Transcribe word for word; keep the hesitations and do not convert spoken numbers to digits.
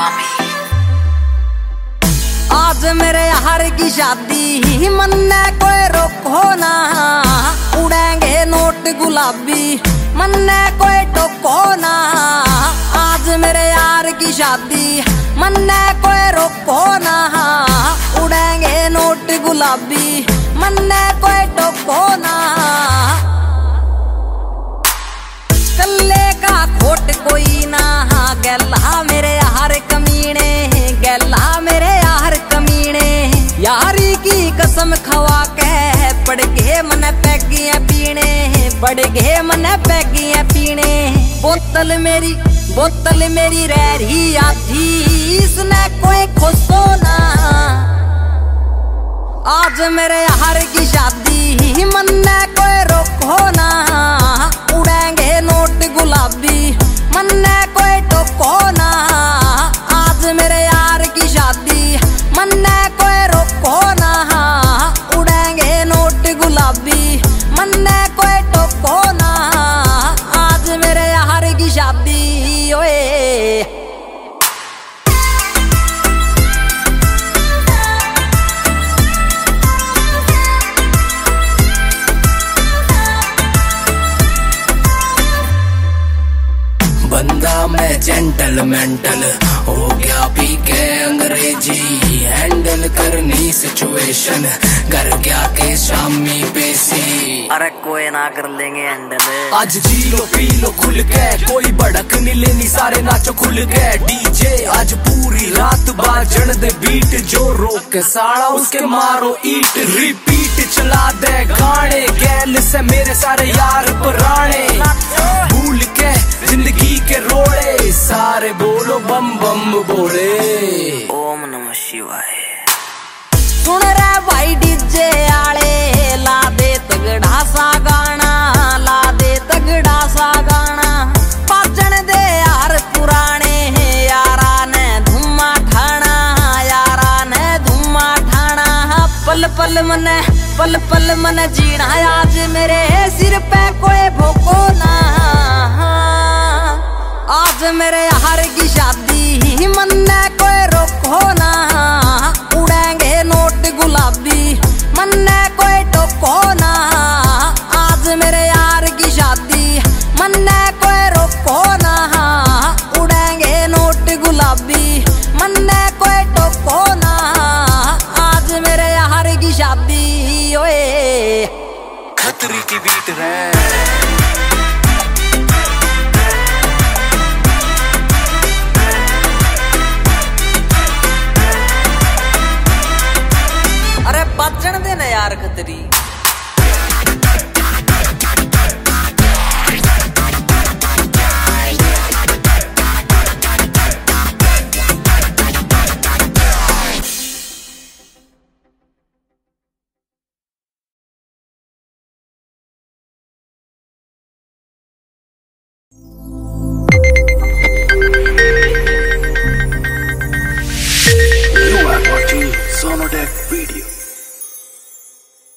आज मेरे यार की शादी मन्ने कोई रोको ना, उड़ेंगे नोट गुलाबी मन्ने कोई टोको ना। आज मेरे यार की शादी मन्ने कोई रोको ना, उड़ेंगे नोट गुलाबी मन्ने कोई टोको ना। कल्ले का खोट कोई ना, गैला मेरे यार कमीने, गैला मेरे यार कमीने। यारी की कसम खवा के पड़ गए मने पैगियां पीने, पड़ गए मने पैगियां पीने। बोतल मेरी बोतल मेरी रह रही आधी, इसने कोई खुशो ना। आज मेरे यार की शादी मन्ने कोई रोको ना, उड़ेंगे नोट गुलाबी मन्ने कोई टोको ना। आज मेरे यार की शादी मन्ने कोई रोको ना, उड़ेंगे नोट गुलाबी मन्ने कोई टोको ना। आज मेरे यार की शादी ओए। बंदा मैं जेंटल मेंटल हो गया पी के अंग्रेजी, हैंडल करनी सिचुएशन कर गया के शामी पेशी। अरे कोई ना कर लेंगे हैंडल। आज जी लो पी लो खुल के, कोई भड़क नहीं लेनी सारे नाचो खुल के। डीजे आज पूरी रात बाजन दे बीट, जो रोक साड़ा उसके मारो ईट। रिपीट चला दे गाने, गैल से मेरे सारे यार पुराने। भूल के जिंदगी के रोड़े, सारे बोलो बम बम बोले। ओम नमः शिवाय। सुन रे भाई डीजे आले, ला दे तगड़ा सा गाना, ला दे तगड़ा सा गाना। पाचन दे यार पुराने, यारा ने धुमा ठाना, यारा ने धुमा ठाना। पल पल मने पल पल मन जीना, आज मेरे सिर पे कोई भोको ना। आज मेरे यार की शादी मन्ने कोई रोको ना, उड़ेंगे नोट गुलाबी मन्ने कोई टोको ना। आज मेरे यार की शादी मन्ने कोई रोको ना, उड़ेंगे नोट गुलाबी मन्ने कोई टोको ना। आज मेरे यार की शादी ओए। खतरी की बीट है। अरे बचन दे ना यार Khatri. You are watching Sonodec video.